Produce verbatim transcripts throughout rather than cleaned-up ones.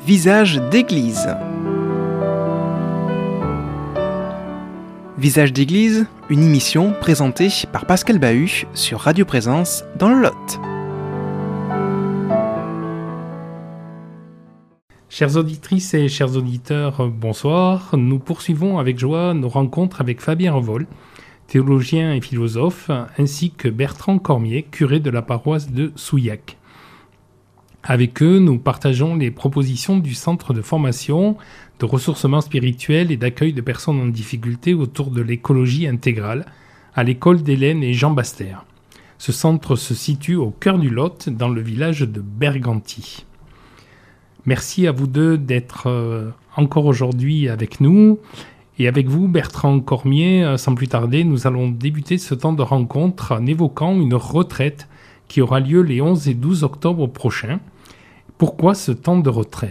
Visage d'église. Visage d'église, une émission présentée par Pascal Bahut sur Radio Présence dans le Lot. Chères auditrices et chers auditeurs, bonsoir. Nous poursuivons avec joie nos rencontres avec Fabien Revol, théologien et philosophe, ainsi que Bertrand Cormier, curé de la paroisse de Souillac. Avec eux, nous partageons les propositions du Centre de formation, de ressourcement spirituel et d'accueil de personnes en difficulté autour de l'écologie intégrale à l'école d'Hélène et Jean Bastère. Ce centre se situe au cœur du Lot, dans le village de Berganti. Merci à vous deux d'être euh, encore aujourd'hui avec nous. Et avec vous, Bertrand Cormier, euh, sans plus tarder, nous allons débuter ce temps de rencontre en évoquant une retraite qui aura lieu les onze et douze octobre prochains. Pourquoi ce temps de retraite ?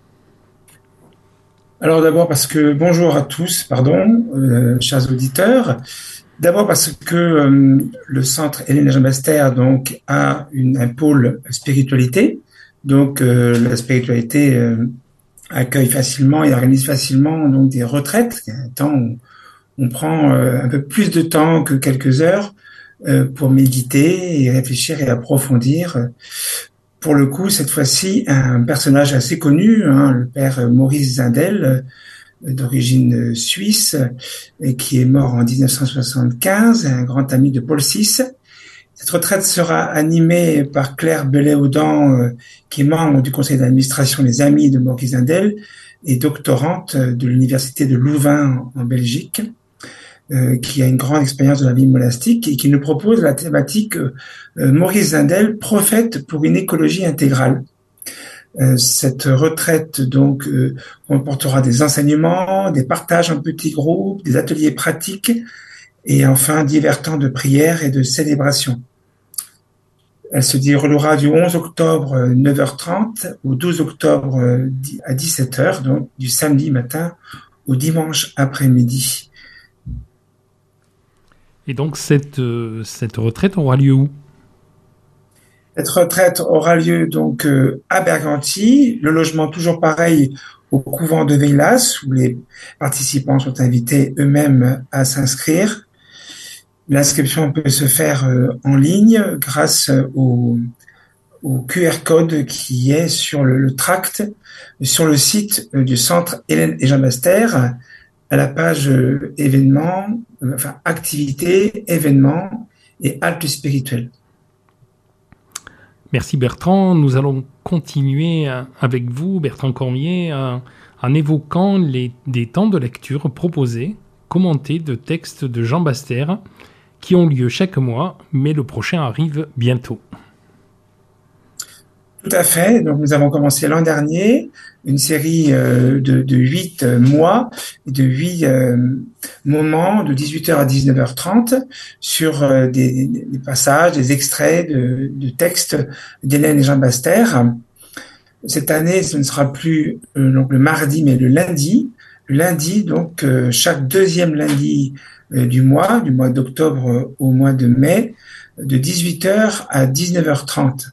Alors d'abord parce que, bonjour à tous, pardon, euh, chers auditeurs. D'abord parce que euh, le centre Hélène et Jean Bastère donc, a une, un pôle spiritualité. Donc euh, la spiritualité euh, accueille facilement et organise facilement donc, des retraites. Un temps où on prend euh, un peu plus de temps que quelques heures euh, pour méditer et réfléchir et approfondir. Pour le coup, cette fois-ci, un personnage assez connu, hein, le père Maurice Zindel, euh, d'origine suisse, et qui est mort en dix-neuf cent soixante-quinze, un grand ami de Paul six. Cette retraite sera animée par Claire Bellet-Audan, euh, qui est membre du conseil d'administration des Amis de Maurice Zindel et doctorante de l'université de Louvain en Belgique, euh, qui a une grande expérience de la vie monastique et qui nous propose la thématique euh, Maurice Zindel, prophète pour une écologie intégrale. Euh, cette retraite donc euh, comportera des enseignements, des partages en petits groupes, des ateliers pratiques et enfin divers temps de prière et de célébration. Elle se déroulera du onze octobre neuf heures trente au douze octobre à dix-sept heures, donc du samedi matin au dimanche après-midi. Et donc cette, euh, cette retraite aura lieu où ? Cette retraite aura lieu donc euh, à Berganti, le logement toujours pareil au couvent de Veilas, où les participants sont invités eux-mêmes à s'inscrire. L'inscription peut se faire euh, en ligne grâce au, au Q R code qui est sur le, le tract, sur le site euh, du centre Hélène et Jean Bastère, à la page euh, événements, euh, enfin activités, événements et actes spirituels. Merci Bertrand. Nous allons continuer avec vous, Bertrand Cormier, en évoquant les, des temps de lecture proposés, commentés de textes de Jean Bastère, qui ont lieu chaque mois, mais le prochain arrive bientôt. Tout à fait. Donc, nous avons commencé l'an dernier une série euh, de, de huit euh, mois, de huit euh, moments, de dix-huit heures à dix-neuf heures trente, sur euh, des, des passages, des extraits de, de textes d'Hélène et Jean Bastère. Cette année, ce ne sera plus euh, donc le mardi, mais le lundi. Le lundi, donc euh, chaque deuxième lundi euh, du mois, du mois d'octobre euh, au mois de mai, de dix-huit heures à dix-neuf heures trente.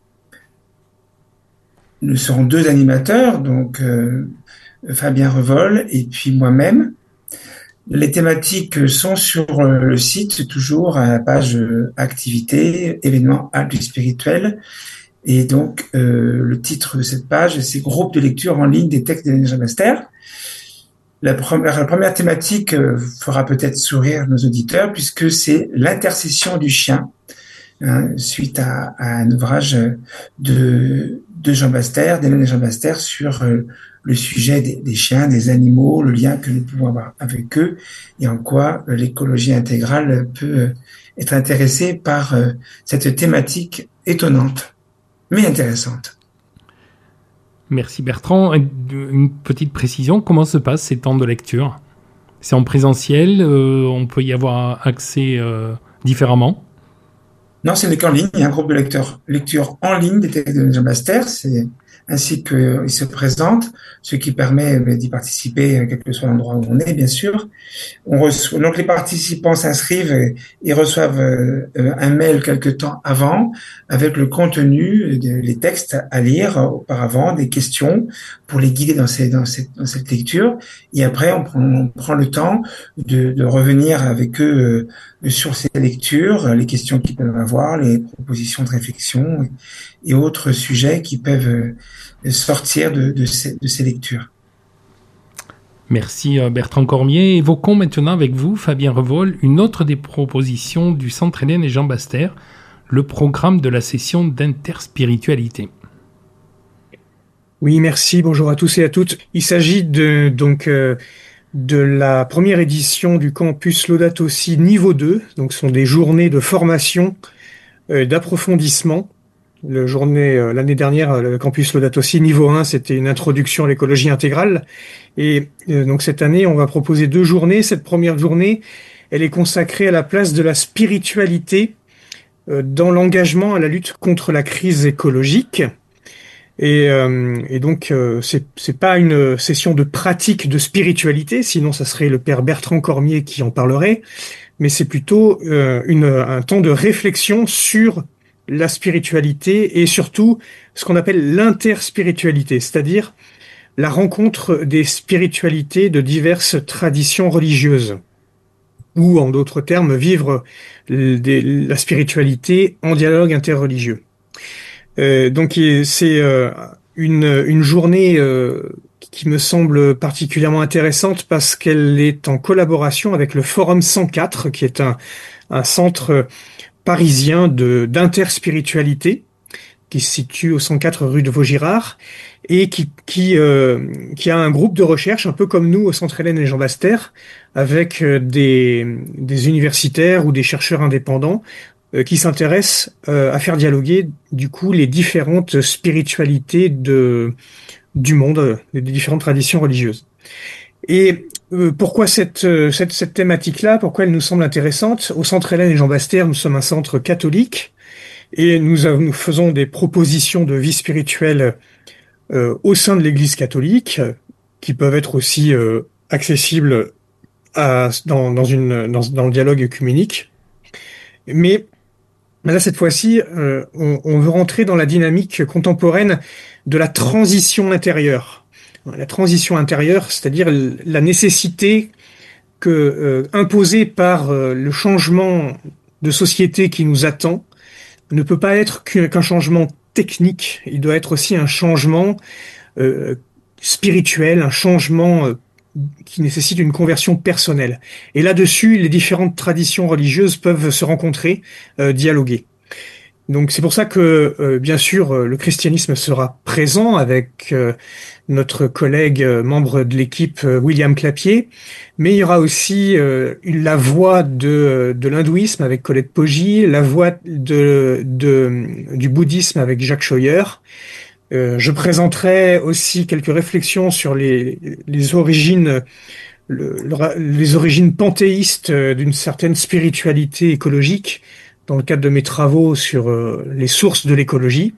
Nous serons deux animateurs, donc euh, Fabien Revol et puis moi-même. Les thématiques sont sur euh, le site, toujours à la page euh, activités, événements, actes spirituels. Et donc, euh, le titre de cette page, c'est Groupe de lecture en ligne des textes d'Hélène et Jean Bastère. La première, la première thématique euh, fera peut-être sourire nos auditeurs, puisque c'est l'intercession du chien, hein, suite à, à un ouvrage de, de Jean Bastère, d'Hélène et Jean Bastère, sur euh, le sujet des, des chiens, des animaux, le lien que nous pouvons avoir avec eux, et en quoi euh, l'écologie intégrale peut euh, être intéressée par euh, cette thématique étonnante, mais intéressante. Merci Bertrand. Une petite précision, comment se passent ces temps de lecture ? C'est en présentiel, euh, on peut y avoir accès euh, différemment ? Non, c'est qu'en ligne, il y a un groupe de lecteurs, lecture en ligne des textes de Jean Bastère, c'est ainsi qu'il se présente, ce qui permet d'y participer, quel que soit l'endroit où on est, bien sûr. On reçoit, donc les participants s'inscrivent et reçoivent un mail quelque temps avant avec le contenu, les textes à lire auparavant, des questions pour les guider dans, ces, dans, cette, dans cette lecture. Et après, on prend, on prend le temps de, de revenir avec eux sur ces lectures, les questions qu'ils peuvent avoir, les propositions de réflexion et autres sujets qui peuvent sortir de, de, ces, de ces lectures. Merci Bertrand Cormier. Évoquons maintenant avec vous, Fabien Revol, une autre des propositions du Centre Hélène et Jean Baster, le programme de la session d'interspiritualité. Oui, merci. Bonjour à tous et à toutes. Il s'agit de, donc, euh, de la première édition du campus Laudato Si niveau deux. Donc, ce sont des journées de formation, euh, d'approfondissement. Le journée, euh, l'année dernière, le campus Laudato Si niveau un, c'était une introduction à l'écologie intégrale. Et euh, donc, cette année, on va proposer deux journées. Cette première journée, elle est consacrée à la place de la spiritualité euh, dans l'engagement à la lutte contre la crise écologique. Et, euh, et donc, euh, c'est, c'est pas une session de pratique de spiritualité, sinon ça serait le père Bertrand Cormier qui en parlerait, mais c'est plutôt euh, une, un temps de réflexion sur la spiritualité et surtout ce qu'on appelle l'interspiritualité, c'est-à-dire la rencontre des spiritualités de diverses traditions religieuses, ou en d'autres termes, vivre des, la spiritualité en dialogue interreligieux. Euh, donc c'est euh, une, une journée euh, qui me semble particulièrement intéressante parce qu'elle est en collaboration avec le Forum cent quatre, qui est un, un centre parisien de d'interspiritualité qui se situe au cent quatre rue de Vaugirard et qui qui euh, qui a un groupe de recherche un peu comme nous au Centre Hélène et Jean Baster, avec des des universitaires ou des chercheurs indépendants qui s'intéresse euh, à faire dialoguer du coup les différentes spiritualités de du monde, les différentes traditions religieuses. Et euh, pourquoi cette cette cette thématique-là, pourquoi elle nous semble intéressante? Au Centre Hélène et Jean Baster, nous sommes un centre catholique et nous avons, nous faisons des propositions de vie spirituelle euh, au sein de l'Église catholique qui peuvent être aussi euh, accessibles à dans dans une dans dans le dialogue œcuménique. Mais là, cette fois-ci, euh, on, on veut rentrer dans la dynamique contemporaine de la transition intérieure. La transition intérieure, c'est-à-dire la nécessité que, euh, imposée par euh, le changement de société qui nous attend, ne peut pas être qu'un changement technique. Il doit être aussi un changement euh, spirituel, un changement euh, qui nécessite une conversion personnelle. Et là-dessus, les différentes traditions religieuses peuvent se rencontrer, euh, dialoguer. Donc c'est pour ça que, euh, bien sûr, euh, le christianisme sera présent avec euh, notre collègue euh, membre de l'équipe euh, William Clapier, mais il y aura aussi euh, la voix de, de l'hindouisme avec Colette Poggi, la voix de, de, du bouddhisme avec Jacques Scheuer. Euh, je présenterai aussi quelques réflexions sur les, les origines, le, le, les origines panthéistes d'une certaine spiritualité écologique dans le cadre de mes travaux sur euh, les sources de l'écologie.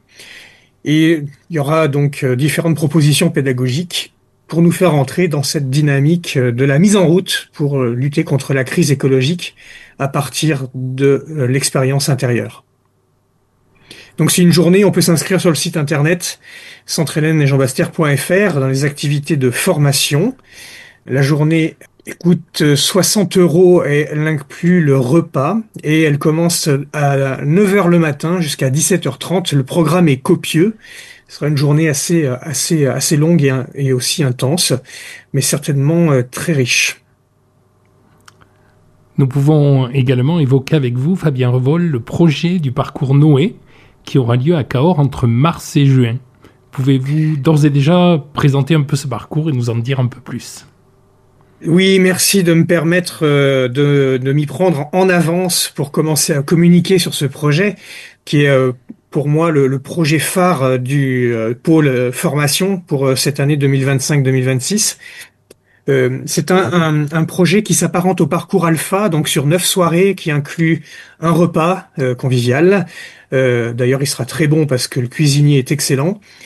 Et il y aura donc euh, différentes propositions pédagogiques pour nous faire entrer dans cette dynamique de la mise en route pour euh, lutter contre la crise écologique à partir de euh, l'expérience intérieure. Donc c'est une journée, on peut s'inscrire sur le site internet centre hélène et jean baster point f r dans les activités de formation. La journée coûte soixante euros et elle inclut le repas et elle commence à neuf heures le matin jusqu'à dix-sept heures trente. Le programme est copieux. Ce sera une journée assez, assez, assez longue et, et aussi intense, mais certainement très riche. Nous pouvons également évoquer avec vous, Fabien Revol, le projet du parcours Noé, qui aura lieu à Cahors entre mars et juin. Pouvez-vous d'ores et déjà présenter un peu ce parcours et nous en dire un peu plus ? Oui, merci de me permettre de, de m'y prendre en avance pour commencer à communiquer sur ce projet, qui est pour moi le, le projet phare du pôle formation pour cette année deux mille vingt-cinq deux mille vingt-six. Euh, c'est un, un, un projet qui s'apparente au parcours alpha, donc sur neuf soirées, qui inclut un repas euh, convivial. Euh, d'ailleurs, il sera très bon parce que le cuisinier est excellent.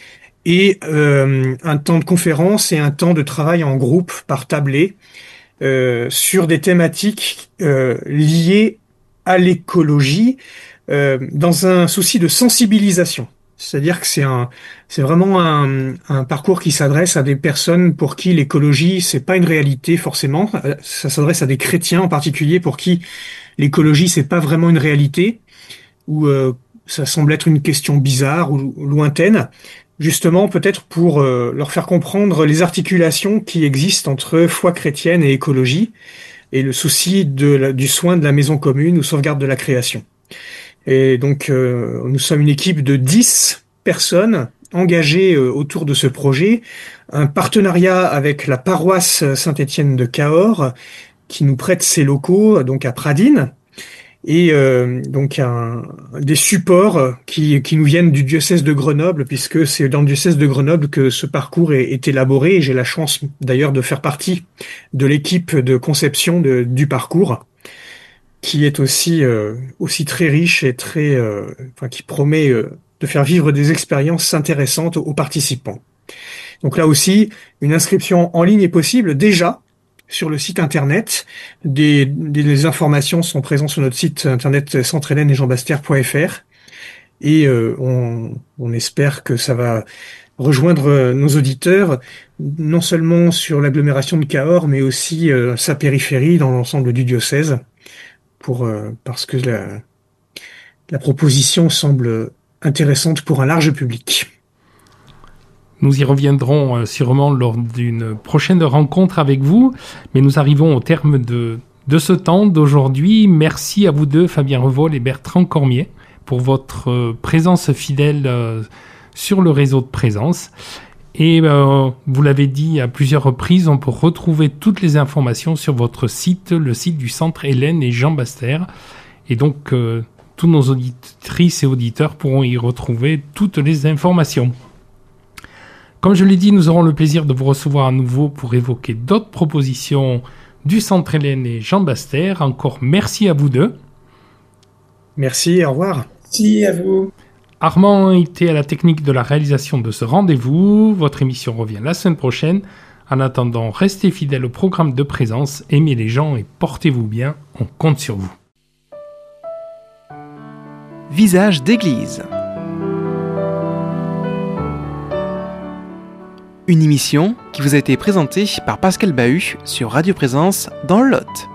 et euh, un temps de conférence et un temps de travail en groupe par tablé euh, sur des thématiques euh, liées à l'écologie euh, dans un souci de sensibilisation. C'est-à-dire que c'est un, c'est vraiment un, un parcours qui s'adresse à des personnes pour qui l'écologie, c'est pas une réalité forcément. Ça s'adresse à des chrétiens en particulier pour qui l'écologie, c'est pas vraiment une réalité, ou euh, ça semble être une question bizarre ou lointaine. Justement, peut-être pour euh, leur faire comprendre les articulations qui existent entre foi chrétienne et écologie, et le souci de la, du soin de la maison commune ou sauvegarde de la création. Et donc, euh, nous sommes une équipe de dix personnes engagées euh, autour de ce projet, un partenariat avec la paroisse Saint-Étienne de Cahors, qui nous prête ses locaux, donc à Pradines, et euh, donc un, des supports qui, qui nous viennent du diocèse de Grenoble, puisque c'est dans le diocèse de Grenoble que ce parcours est, est élaboré, et j'ai la chance d'ailleurs de faire partie de l'équipe de conception de, du parcours, qui est aussi euh, aussi très riche et très, euh, enfin qui promet euh, de faire vivre des expériences intéressantes aux participants. Donc là aussi, une inscription en ligne est possible déjà sur le site internet. Des, des, des informations sont présentes sur notre site internet centre hélène et jean bastère point f r, et euh, on, on espère que ça va rejoindre nos auditeurs, non seulement sur l'agglomération de Cahors, mais aussi euh, sa périphérie dans l'ensemble du diocèse. Pour, euh, parce que la, la proposition semble intéressante pour un large public. Nous y reviendrons euh, sûrement lors d'une prochaine rencontre avec vous, mais nous arrivons au terme de, de ce temps d'aujourd'hui. Merci à vous deux, Fabien Revol et Bertrand Cormier, pour votre euh, présence fidèle euh, sur le réseau de présence. Et euh, vous l'avez dit à plusieurs reprises, on peut retrouver toutes les informations sur votre site, le site du Centre Hélène et Jean Bastère. Et donc, euh, tous nos auditrices et auditeurs pourront y retrouver toutes les informations. Comme je l'ai dit, nous aurons le plaisir de vous recevoir à nouveau pour évoquer d'autres propositions du Centre Hélène et Jean Bastère. Encore merci à vous deux. Merci, au revoir. Merci à vous. Armand était à la technique de la réalisation de ce rendez-vous. Votre émission revient la semaine prochaine. En attendant, restez fidèles au programme de présence, aimez les gens et portez-vous bien. On compte sur vous. Visage d'église. Une émission qui vous a été présentée par Pascal Bahut sur Radio Présence dans le Lot.